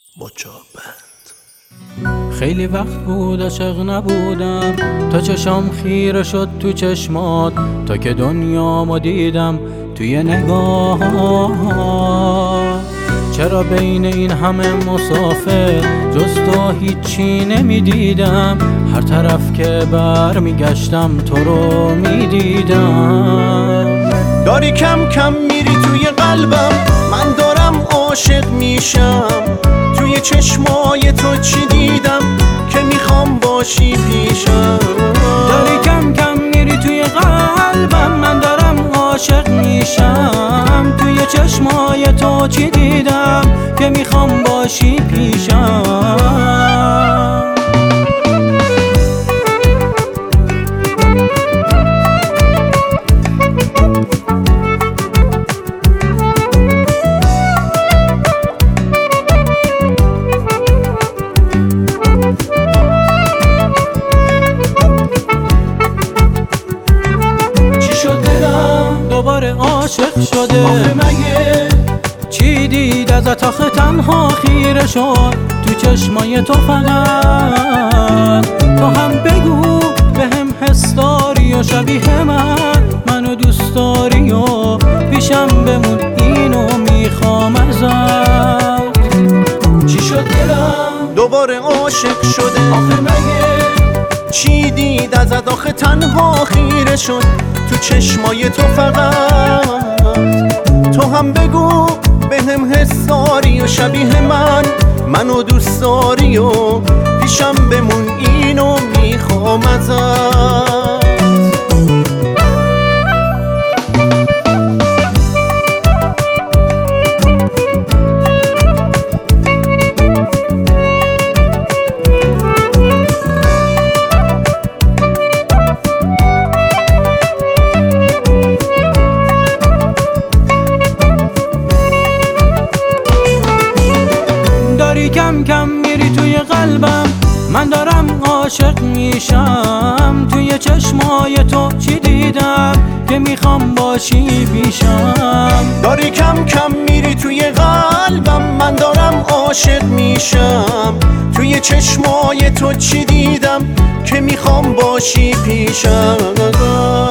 خیلی وقت بود عاشق نبودم، تا چشام خیره شد تو چشمات، تا که دنیامو دیدم توی نگاه. چرا بین این همه مسافر جز تو هیچی نمیدیدم؟ هر طرف که برمیگشتم تو رو میدیدم. داری کم کم میری توی قلبم، من دارم عاشق میشم. توی چشمای تو چی دیدم که میخوام باشی پیشم؟ داری کم کم میری توی قلبم، من دارم عاشق میشم. توی چشمای تو چی دیدم که میخوام باشی پیشم؟ دوباره عاشق شده، آخه مگه چی دید ازت آخه تنها خیره شد تو چشمای تو؟ فقط تو هم بگو بهم حس داری و شبیه منو دوست داری و پیشم بمون، اینو میخوام ازت. چی شد دلم دوباره عاشق شده؟ آخه مگه چی دید ازت آخه تنها خیره شد تو چشمای تو؟ فقط تو هم بگو بهم حس داری و شبیه منو دوست داری و پیشم بمون، اینو میخوام ازت. کم کم میری توی قلبم، من دارم عاشق میشم. توی چشمای تو چی دیدم که میخوام باشی پیشم؟ داری کم کم میری توی قلبم، من دارم عاشق میشم. توی چشمای تو چی دیدم که میخوام باشی پیشم؟